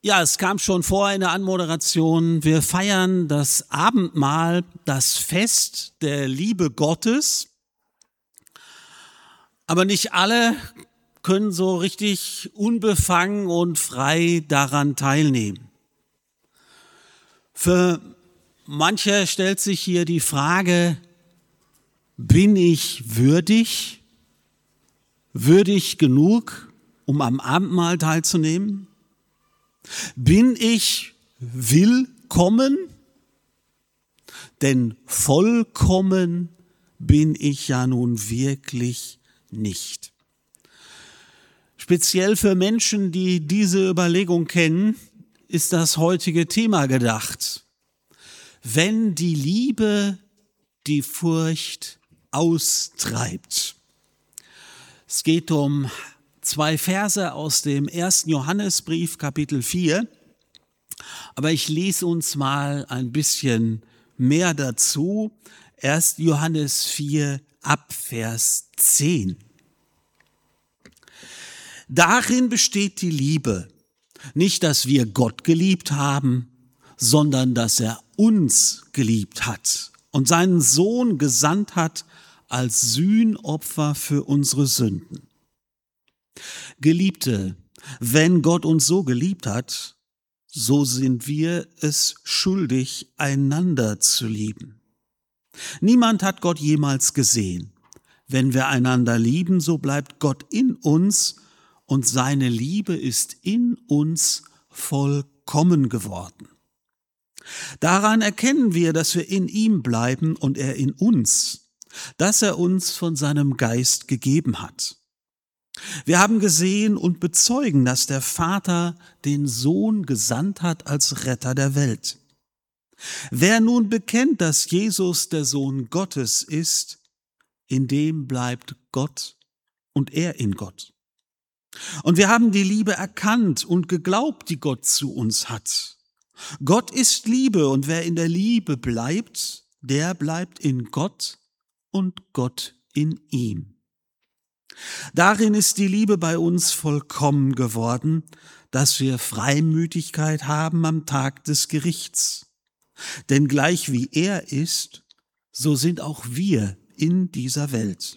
Ja, es kam schon vor in der Anmoderation. Wir feiern das Abendmahl, das Fest der Liebe Gottes. Aber nicht alle können so richtig unbefangen und frei daran teilnehmen. Für manche stellt sich hier die Frage, bin ich würdig genug, um am Abendmahl teilzunehmen? Bin ich willkommen? Denn vollkommen bin ich ja nun wirklich nicht. Speziell für Menschen, die diese Überlegung kennen, ist das heutige Thema gedacht. Wenn die Liebe die Furcht austreibt. Es geht um 2 Verse aus dem 1. Johannesbrief, Kapitel 4. Aber ich lese uns mal ein bisschen mehr dazu. 1. Johannes 4 ab Vers 10. Darin besteht die Liebe. Nicht, dass wir Gott geliebt haben, sondern dass er uns geliebt hat und seinen Sohn gesandt hat als Sühnopfer für unsere Sünden. Geliebte, wenn Gott uns so geliebt hat, so sind wir es schuldig, einander zu lieben. Niemand hat Gott jemals gesehen. Wenn wir einander lieben, so bleibt Gott in uns und seine Liebe ist in uns vollkommen geworden. Daran erkennen wir, dass wir in ihm bleiben und er in uns, dass er uns von seinem Geist gegeben hat. Wir haben gesehen und bezeugen, dass der Vater den Sohn gesandt hat als Retter der Welt. Wer nun bekennt, dass Jesus der Sohn Gottes ist, in dem bleibt Gott und er in Gott. Und wir haben die Liebe erkannt und geglaubt, die Gott zu uns hat. Gott ist Liebe und wer in der Liebe bleibt, der bleibt in Gott und Gott in ihm. Darin ist die Liebe bei uns vollkommen geworden, dass wir Freimütigkeit haben am Tag des Gerichts. Denn gleich wie er ist, so sind auch wir in dieser Welt.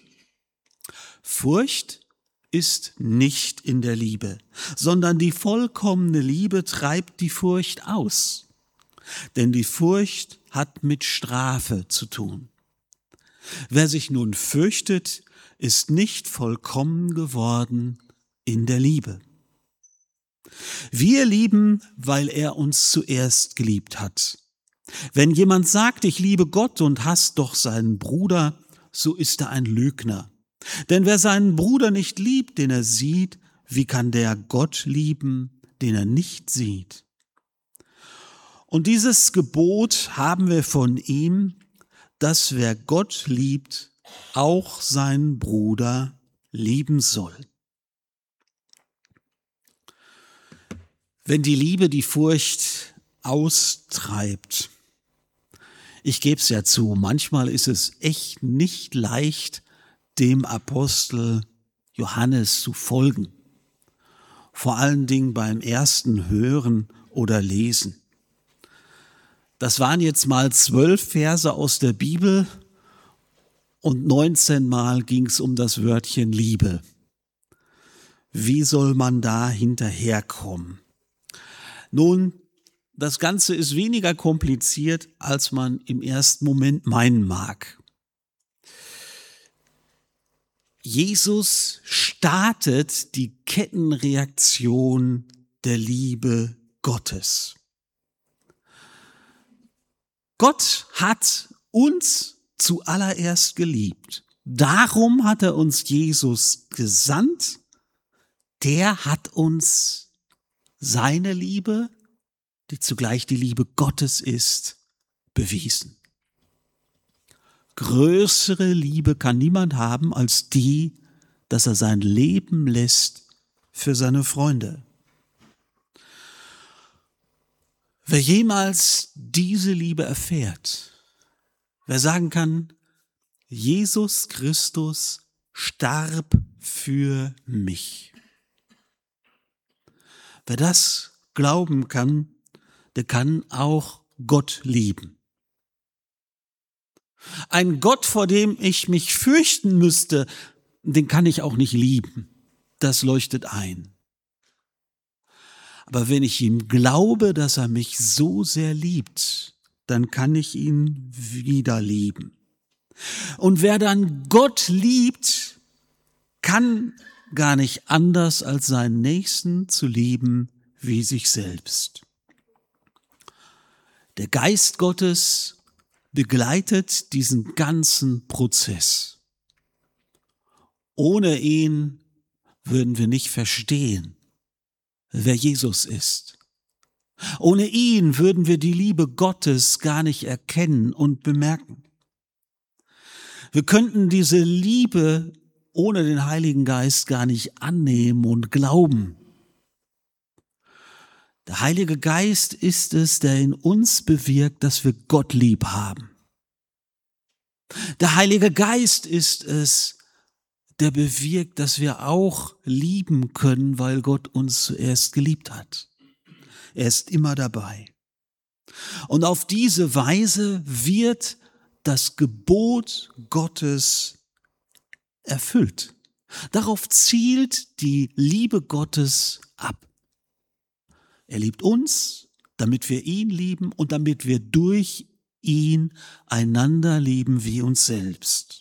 Furcht ist nicht in der Liebe, sondern die vollkommene Liebe treibt die Furcht aus. Denn die Furcht hat mit Strafe zu tun. Wer sich nun fürchtet, ist nicht vollkommen geworden in der Liebe. Wir lieben, weil er uns zuerst geliebt hat. Wenn jemand sagt, ich liebe Gott und hasst doch seinen Bruder, so ist er ein Lügner. Denn wer seinen Bruder nicht liebt, den er sieht, wie kann der Gott lieben, den er nicht sieht? Und dieses Gebot haben wir von ihm, dass wer Gott liebt, auch seinen Bruder lieben soll. Wenn die Liebe die Furcht austreibt, ich gebe es ja zu, manchmal ist es echt nicht leicht, dem Apostel Johannes zu folgen. Vor allen Dingen beim ersten Hören oder Lesen. Das waren jetzt mal 12 Verse aus der Bibel und 19 Mal ging es um das Wörtchen Liebe. Wie soll man da hinterherkommen? Nun, das Ganze ist weniger kompliziert, als man im ersten Moment meinen mag. Jesus startet die Kettenreaktion der Liebe Gottes. Gott hat uns zuallererst geliebt. Darum hat er uns Jesus gesandt. Der hat uns seine Liebe, die zugleich die Liebe Gottes ist, bewiesen. Größere Liebe kann niemand haben als die, dass er sein Leben lässt für seine Freunde. Wer jemals diese Liebe erfährt, wer sagen kann, Jesus Christus starb für mich. Wer das glauben kann, der kann auch Gott lieben. Ein Gott, vor dem ich mich fürchten müsste, den kann ich auch nicht lieben. Das leuchtet ein. Aber wenn ich ihm glaube, dass er mich so sehr liebt, dann kann ich ihn wieder lieben. Und wer dann Gott liebt, kann gar nicht anders, als seinen Nächsten zu lieben wie sich selbst. Der Geist Gottes begleitet diesen ganzen Prozess. Ohne ihn würden wir nicht verstehen, wer Jesus ist. Ohne ihn würden wir die Liebe Gottes gar nicht erkennen und bemerken. Wir könnten diese Liebe ohne den Heiligen Geist gar nicht annehmen und glauben. Der Heilige Geist ist es, der in uns bewirkt, dass wir Gott lieb haben. Der Heilige Geist ist es, der bewirkt, dass wir auch lieben können, weil Gott uns zuerst geliebt hat. Er ist immer dabei. Und auf diese Weise wird das Gebot Gottes erfüllt. Darauf zielt die Liebe Gottes ab. Er liebt uns, damit wir ihn lieben und damit wir durch ihn einander lieben wie uns selbst.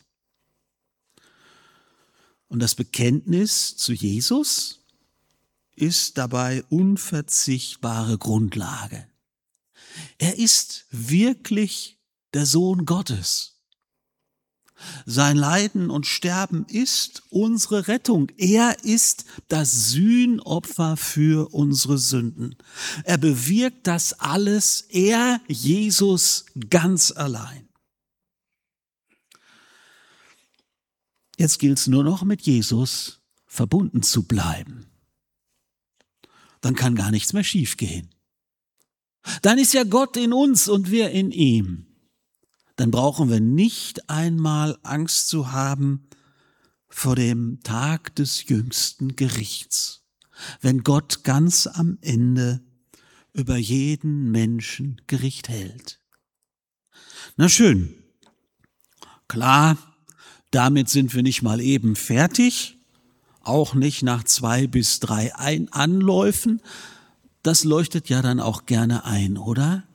Und das Bekenntnis zu Jesus ist dabei unverzichtbare Grundlage. Er ist wirklich der Sohn Gottes. Sein Leiden und Sterben ist unsere Rettung. Er ist das Sühnopfer für unsere Sünden. Er bewirkt das alles, er, Jesus, ganz allein. Jetzt gilt es nur noch, mit Jesus verbunden zu bleiben. Dann kann gar nichts mehr schiefgehen. Dann ist ja Gott in uns und wir in ihm. Dann brauchen wir nicht einmal Angst zu haben vor dem Tag des jüngsten Gerichts, wenn Gott ganz am Ende über jeden Menschen Gericht hält. Na schön, klar, damit sind wir nicht mal eben fertig, auch nicht nach 2 bis 3 Anläufen. Das leuchtet ja dann auch gerne ein, oder?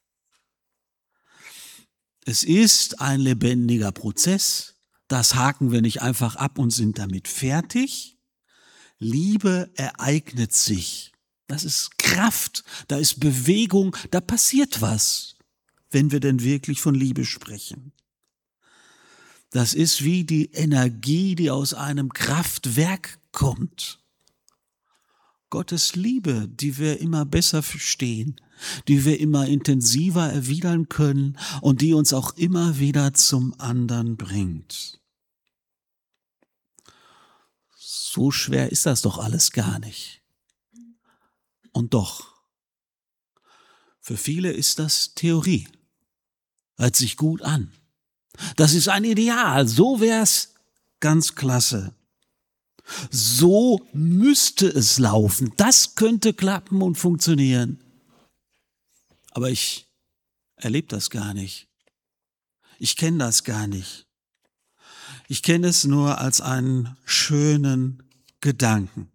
Es ist ein lebendiger Prozess, das haken wir nicht einfach ab und sind damit fertig. Liebe ereignet sich, das ist Kraft, da ist Bewegung, da passiert was, wenn wir denn wirklich von Liebe sprechen. Das ist wie die Energie, die aus einem Kraftwerk kommt. Gottes Liebe, die wir immer besser verstehen, die wir immer intensiver erwidern können und die uns auch immer wieder zum anderen bringt. So schwer ist das doch alles gar nicht. Und doch, für viele ist das Theorie. Hört sich gut an. Das ist ein Ideal, so wär's ganz klasse. So müsste es laufen, das könnte klappen und funktionieren. Aber ich erlebe das gar nicht. Ich kenne das gar nicht. Ich kenne es nur als einen schönen Gedanken.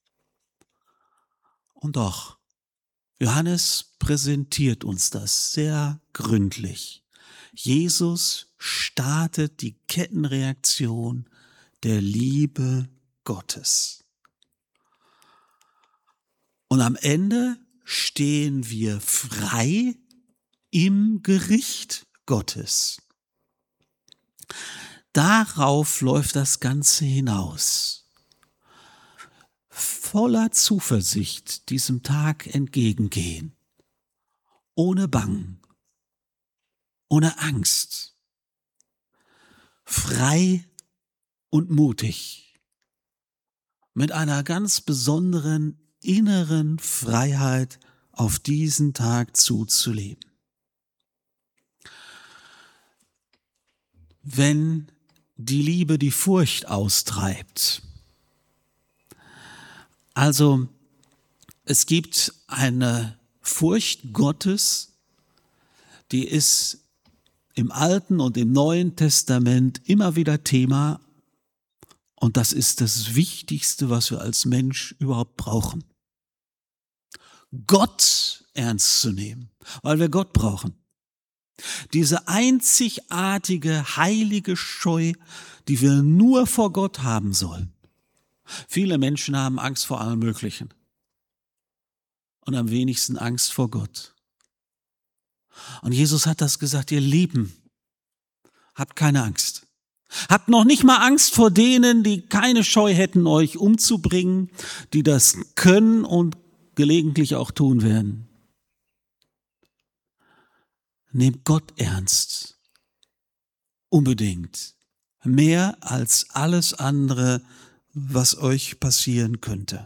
Und doch, Johannes präsentiert uns das sehr gründlich. Jesus startet die Kettenreaktion der Liebe Gottes. Und am Ende stehen wir frei im Gericht Gottes. Darauf läuft das Ganze hinaus. Voller Zuversicht diesem Tag entgegengehen. Ohne Bangen. Ohne Angst. Frei und mutig. Mit einer ganz besonderen inneren Freiheit auf diesen Tag zuzuleben. Wenn die Liebe die Furcht austreibt, also Es gibt eine Furcht Gottes, die ist im Alten und im Neuen Testament immer wieder Thema, und das ist das Wichtigste, was wir als Mensch überhaupt brauchen. Gott ernst zu nehmen, weil wir Gott brauchen. Diese einzigartige, heilige Scheu, die wir nur vor Gott haben sollen. Viele Menschen haben Angst vor allem Möglichen und am wenigsten Angst vor Gott. Und Jesus hat das gesagt: Ihr Lieben, habt keine Angst. Habt noch nicht mal Angst vor denen, die keine Scheu hätten, euch umzubringen, die das können und gelegentlich auch tun werden. Nehmt Gott ernst. Unbedingt. Mehr als alles andere, was euch passieren könnte.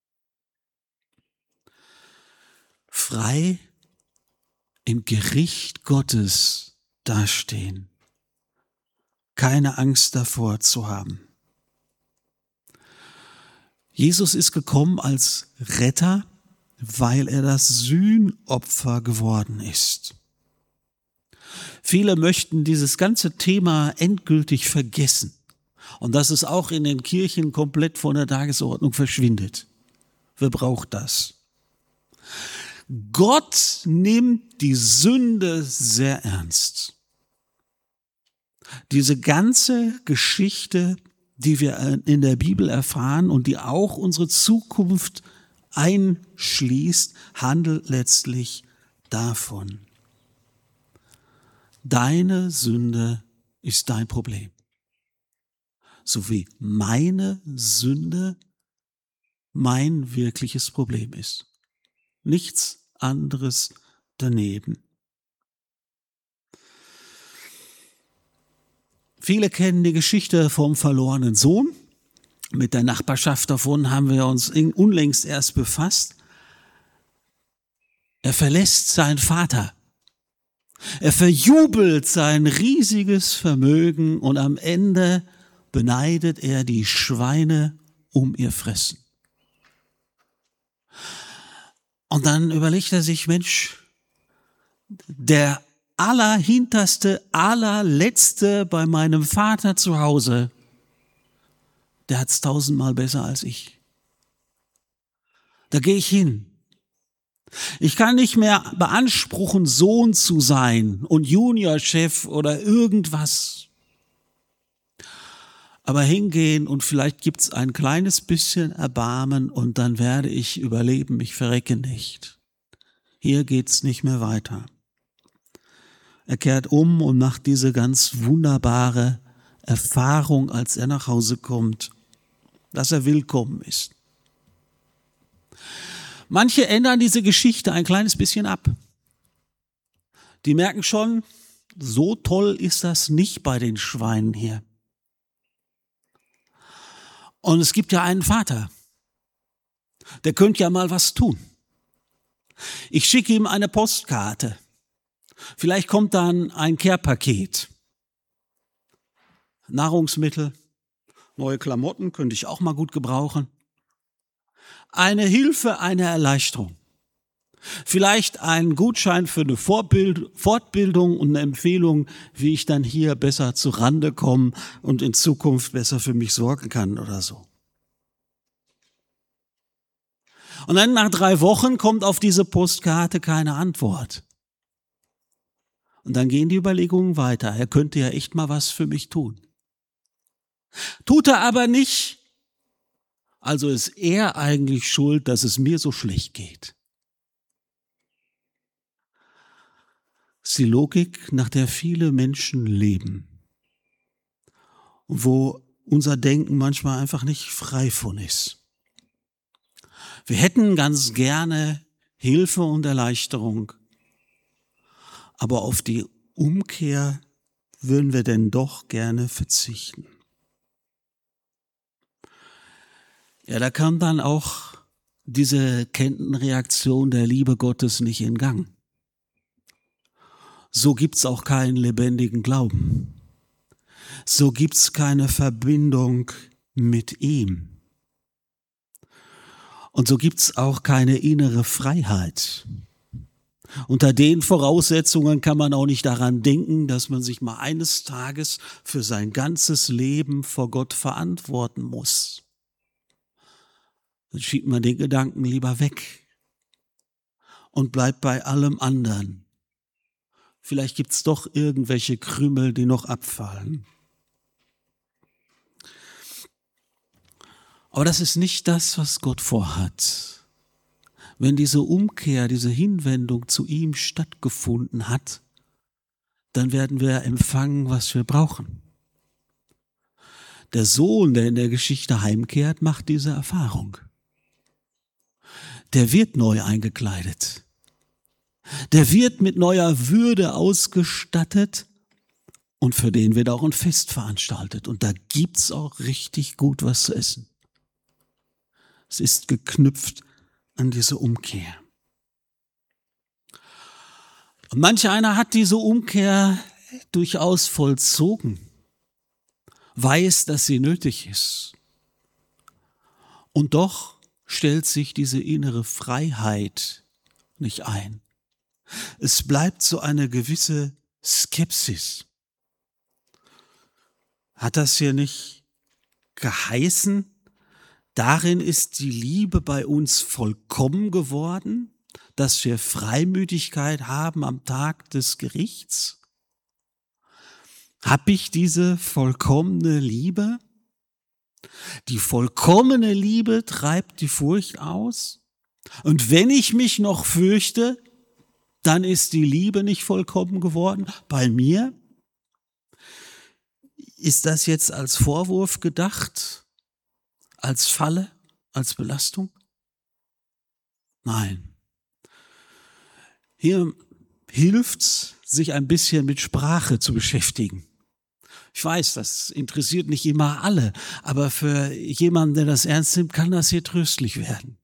Frei im Gericht Gottes dastehen. Keine Angst davor zu haben. Jesus ist gekommen als Retter, weil er das Sühnopfer geworden ist. Viele möchten dieses ganze Thema endgültig vergessen und dass es auch in den Kirchen komplett von der Tagesordnung verschwindet. Wer braucht das? Gott nimmt die Sünde sehr ernst. Diese ganze Geschichte, die wir in der Bibel erfahren und die auch unsere Zukunft einschließt, handelt letztlich davon. Deine Sünde ist dein Problem. So wie meine Sünde mein wirkliches Problem ist. Nichts anderes daneben. Viele kennen die Geschichte vom verlorenen Sohn. Mit der Nachbarschaft davon haben wir uns unlängst erst befasst. Er verlässt seinen Vater. Er verjubelt sein riesiges Vermögen und am Ende beneidet er die Schweine um ihr Fressen. Und dann überlegt er sich: Mensch, der allerhinterste, allerletzte bei meinem Vater zu Hause, der hat's 1000-mal besser als ich. Da gehe ich hin. Ich kann nicht mehr beanspruchen, Sohn zu sein und Juniorchef oder irgendwas. Aber hingehen und vielleicht gibt's ein kleines bisschen Erbarmen und dann werde ich überleben, ich verrecke nicht. Hier geht's nicht mehr weiter. Er kehrt um und macht diese ganz wunderbare Erfahrung, als er nach Hause kommt, dass er willkommen ist. Manche ändern diese Geschichte ein kleines bisschen ab. Die merken schon, so toll ist das nicht bei den Schweinen hier. Und es gibt ja einen Vater, der könnte ja mal was tun. Ich schicke ihm eine Postkarte. Vielleicht kommt dann ein Care-Paket. Nahrungsmittel, neue Klamotten könnte ich auch mal gut gebrauchen. Eine Hilfe, eine Erleichterung. Vielleicht ein Gutschein für eine Fortbildung und eine Empfehlung, wie ich dann hier besser zu Rande komme und in Zukunft besser für mich sorgen kann oder so. Und dann nach 3 Wochen kommt auf diese Postkarte keine Antwort. Und dann gehen die Überlegungen weiter. Er könnte ja echt mal was für mich tun. Tut er aber nicht. Also ist er eigentlich schuld, dass es mir so schlecht geht. Das ist die Logik, nach der viele Menschen leben. Und wo unser Denken manchmal einfach nicht frei von ist. Wir hätten ganz gerne Hilfe und Erleichterung. Aber auf die Umkehr würden wir denn doch gerne verzichten. Ja, da kam dann auch diese Kettenreaktion der Liebe Gottes nicht in Gang. So gibt's auch keinen lebendigen Glauben. So gibt's keine Verbindung mit ihm. Und so gibt's auch keine innere Freiheit. Unter den Voraussetzungen kann man auch nicht daran denken, dass man sich mal eines Tages für sein ganzes Leben vor Gott verantworten muss. Dann schiebt man den Gedanken lieber weg und bleibt bei allem anderen. Vielleicht gibt's doch irgendwelche Krümel, die noch abfallen. Aber das ist nicht das, was Gott vorhat. Wenn diese Umkehr, diese Hinwendung zu ihm stattgefunden hat, dann werden wir empfangen, was wir brauchen. Der Sohn, der in der Geschichte heimkehrt, macht diese Erfahrung. Der wird neu eingekleidet. Der wird mit neuer Würde ausgestattet und für den wird auch ein Fest veranstaltet. Und da gibt's auch richtig gut was zu essen. Es ist geknüpft an diese Umkehr. Und manch einer hat diese Umkehr durchaus vollzogen, weiß, dass sie nötig ist. Und doch stellt sich diese innere Freiheit nicht ein. Es bleibt so eine gewisse Skepsis. Hat das hier nicht geheißen? Darin ist die Liebe bei uns vollkommen geworden, dass wir Freimütigkeit haben am Tag des Gerichts. Hab ich diese vollkommene Liebe? Die vollkommene Liebe treibt die Furcht aus. Und wenn ich mich noch fürchte, dann ist die Liebe nicht vollkommen geworden bei mir. Ist das jetzt als Vorwurf gedacht? Als Falle, als Belastung? Nein. Hier hilft's, sich ein bisschen mit Sprache zu beschäftigen. Ich weiß, das interessiert nicht immer alle, aber für jemanden, der das ernst nimmt, kann das hier tröstlich werden.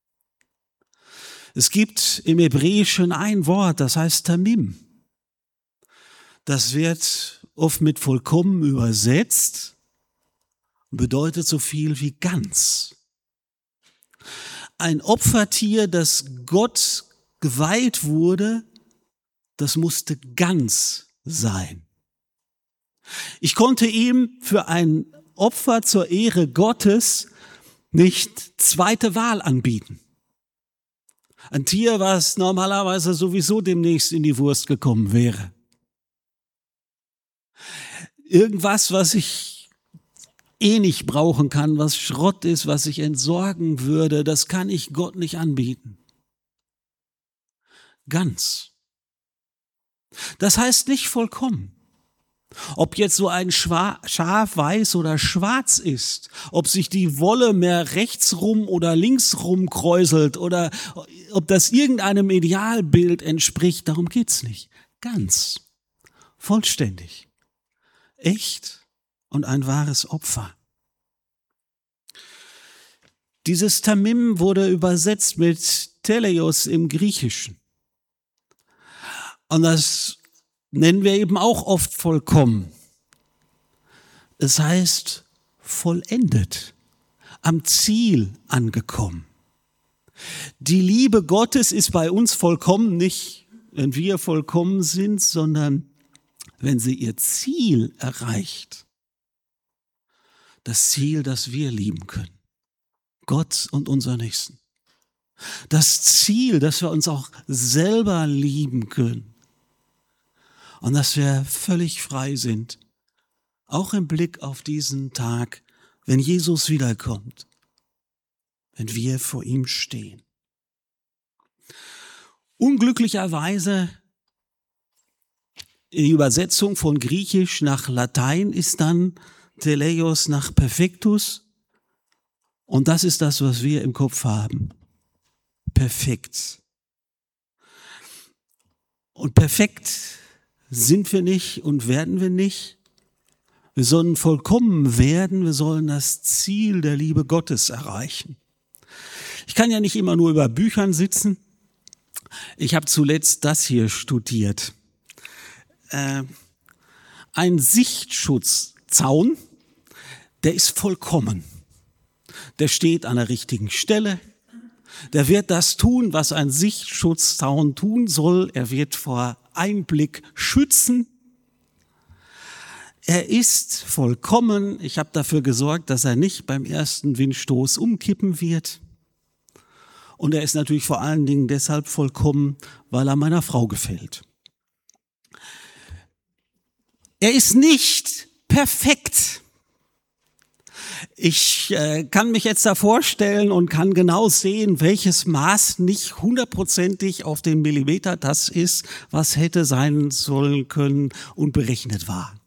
Es gibt im Hebräischen ein Wort, das heißt Tamim. Das wird oft mit vollkommen übersetzt. Bedeutet so viel wie ganz. Ein Opfertier, das Gott geweiht wurde, das musste ganz sein. Ich konnte ihm für ein Opfer zur Ehre Gottes nicht zweite Wahl anbieten. Ein Tier, was normalerweise sowieso demnächst in die Wurst gekommen wäre. Irgendwas, was ich nicht brauchen kann, was Schrott ist, was ich entsorgen würde, das kann ich Gott nicht anbieten. Ganz. Das heißt nicht vollkommen. Ob jetzt so ein Schaf weiß oder schwarz ist, ob sich die Wolle mehr rechts rum oder links rum kräuselt oder ob das irgendeinem Idealbild entspricht, darum geht's nicht. Ganz. Vollständig. Echt. Und ein wahres Opfer. Dieses Tamim wurde übersetzt mit Teleios im Griechischen. Und das nennen wir eben auch oft vollkommen. Es heißt vollendet, am Ziel angekommen. Die Liebe Gottes ist bei uns vollkommen nicht, wenn wir vollkommen sind, sondern wenn sie ihr Ziel erreicht. Das Ziel, das wir lieben können. Gott und unseren Nächsten. Das Ziel, dass wir uns auch selber lieben können. Und dass wir völlig frei sind. Auch im Blick auf diesen Tag, wenn Jesus wiederkommt. Wenn wir vor ihm stehen. Unglücklicherweise, die Übersetzung von Griechisch nach Latein ist dann Teleios nach Perfektus. Und das ist das, was wir im Kopf haben. Perfekt. Und perfekt sind wir nicht und werden wir nicht. Wir sollen vollkommen werden, wir sollen das Ziel der Liebe Gottes erreichen. Ich kann ja nicht immer nur über Büchern sitzen. Ich habe zuletzt das hier studiert. Ein Sichtschutzzaun, der ist vollkommen. Der steht an der richtigen Stelle, Der wird das tun, was ein Sichtschutzzaun tun soll. Er wird vor Einblick schützen. Er ist vollkommen. Ich habe dafür gesorgt, dass er nicht beim ersten Windstoß umkippen wird. Und er ist natürlich vor allen Dingen deshalb vollkommen, weil er meiner Frau gefällt. Er ist nicht perfekt. Ich kann mich jetzt da vorstellen und kann genau sehen, welches Maß nicht hundertprozentig auf den Millimeter das ist, was hätte sein sollen können und berechnet war.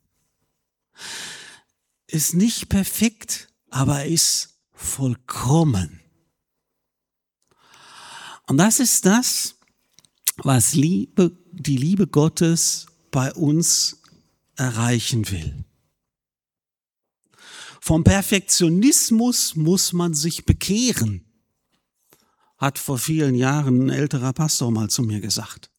Ist nicht perfekt, aber ist vollkommen. Und das ist das, was die Liebe Gottes bei uns erreichen will. Vom Perfektionismus muss man sich bekehren, hat vor vielen Jahren ein älterer Pastor mal zu mir gesagt.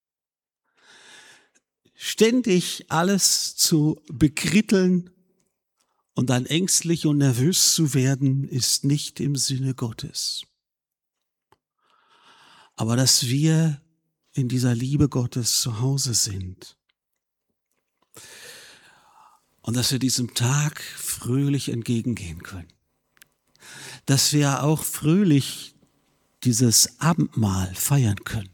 Ständig alles zu bekritteln und dann ängstlich und nervös zu werden, ist nicht im Sinne Gottes. Aber dass wir in dieser Liebe Gottes zu Hause sind und dass wir diesem Tag fröhlich entgegengehen können. Dass wir auch fröhlich dieses Abendmahl feiern können.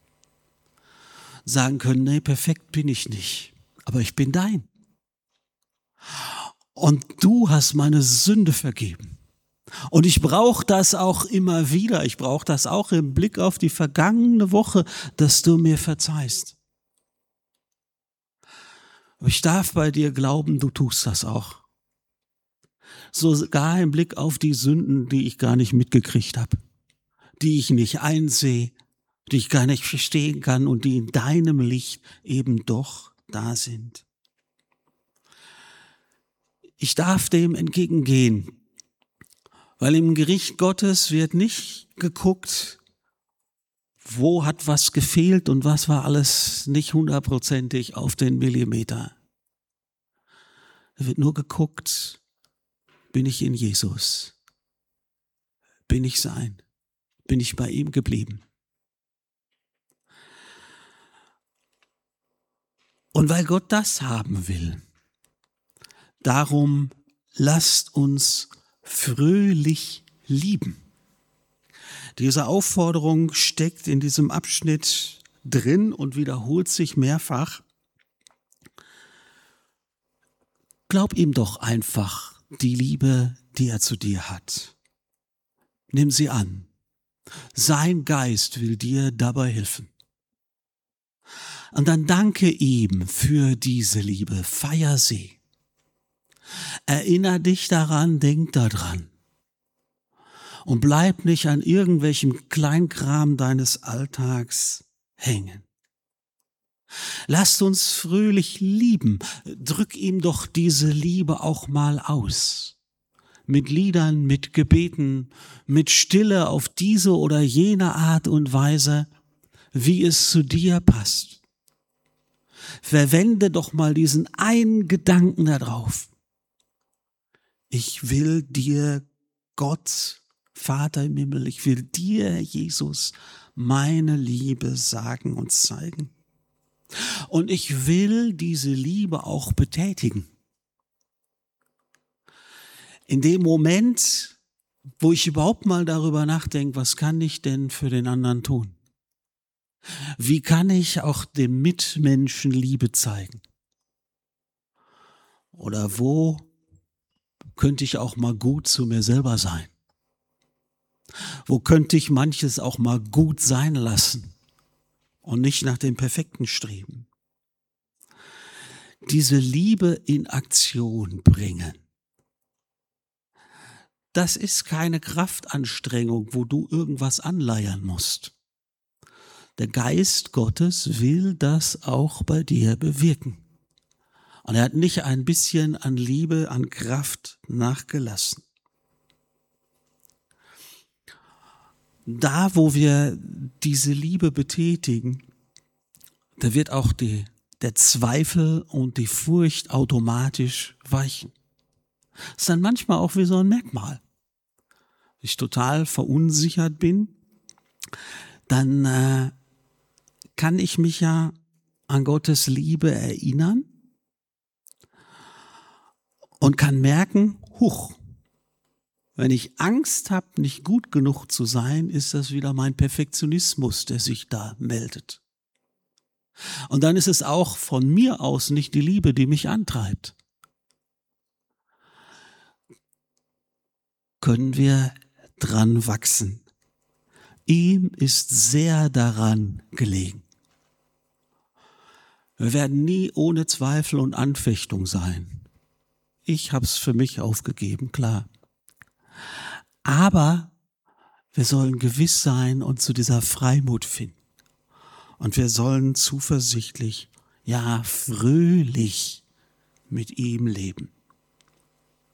Sagen können, nee, perfekt bin ich nicht, aber ich bin dein. Und du hast meine Sünde vergeben. Und ich brauche das auch immer wieder. Ich brauche das auch im Blick auf die vergangene Woche, dass du mir verzeihst. Aber ich darf bei dir glauben, du tust das auch. Sogar im Blick auf die Sünden, die ich gar nicht mitgekriegt habe, die ich nicht einsehe, die ich gar nicht verstehen kann und die in deinem Licht eben doch da sind. Ich darf dem entgegengehen, weil im Gericht Gottes wird nicht geguckt, wo hat was gefehlt und was war alles nicht hundertprozentig auf den Millimeter. Da wird nur geguckt, bin ich in Jesus? Bin ich sein? Bin ich bei ihm geblieben? Und weil Gott das haben will, darum lasst uns fröhlich lieben. Diese Aufforderung steckt in diesem Abschnitt drin und wiederholt sich mehrfach. Glaub ihm doch einfach die Liebe, die er zu dir hat. Nimm sie an. Sein Geist will dir dabei helfen. Und dann danke ihm für diese Liebe. Feier sie. Erinner dich daran, denk daran. Und bleib nicht an irgendwelchem Kleinkram deines Alltags hängen. Lasst uns fröhlich lieben. Drück ihm doch diese Liebe auch mal aus. Mit Liedern, mit Gebeten, mit Stille auf diese oder jene Art und Weise, wie es zu dir passt. Verwende doch mal diesen einen Gedanken darauf. Ich will dir, Gott, Vater im Himmel, ich will dir, Jesus, meine Liebe sagen und zeigen. Und ich will diese Liebe auch betätigen. In dem Moment, wo ich überhaupt mal darüber nachdenke, was kann ich denn für den anderen tun? Wie kann ich auch dem Mitmenschen Liebe zeigen? Oder wo könnte ich auch mal gut zu mir selber sein? Wo könnte ich manches auch mal gut sein lassen und nicht nach dem Perfekten streben? Diese Liebe in Aktion bringen. Das ist keine Kraftanstrengung, wo du irgendwas anleiern musst. Der Geist Gottes will das auch bei dir bewirken. Und er hat nicht ein bisschen an Liebe, an Kraft nachgelassen. Da, wo wir diese Liebe betätigen, da wird auch der Zweifel und die Furcht automatisch weichen. Das ist dann manchmal auch wie so ein Merkmal. Ich total verunsichert bin, dann kann ich mich ja an Gottes Liebe erinnern und kann merken, huch, wenn ich Angst habe, nicht gut genug zu sein, ist das wieder mein Perfektionismus, der sich da meldet. Und dann ist es auch von mir aus nicht die Liebe, die mich antreibt. Können wir dran wachsen. Ihm ist sehr daran gelegen. Wir werden nie ohne Zweifel und Anfechtung sein. Ich habe es für mich aufgegeben, klar. Aber wir sollen gewiss sein und zu dieser Freimut finden. Und wir sollen zuversichtlich, ja fröhlich mit ihm leben.